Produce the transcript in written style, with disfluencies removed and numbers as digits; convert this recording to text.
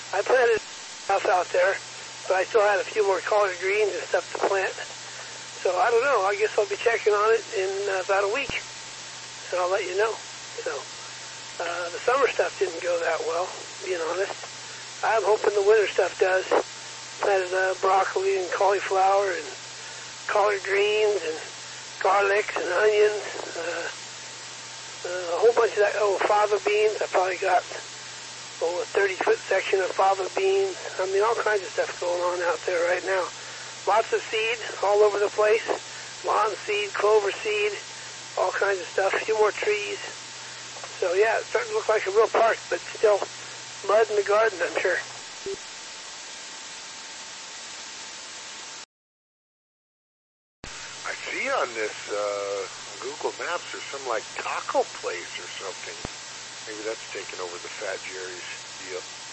I planted stuff out there, but I still had a few more collard greens and stuff to plant. So I don't know. I guess I'll be checking on it in about a week, and I'll let you know. So the summer stuff didn't go that well, being honest. I'm hoping the winter stuff does. Planted broccoli and cauliflower and collard greens and garlics and onions, a whole bunch of that. Oh, fava beans. I probably got a 30-foot section of fava beans. I mean, all kinds of stuff going on out there right now. Lots of seed all over the place. Lawn seed, clover seed, all kinds of stuff. A few more trees. So, yeah, it's starting to look like a real park, but still mud in the garden, I'm sure. I see on this Google Maps there's some like taco place or something. Maybe that's taking over the Fat Jerry's deal.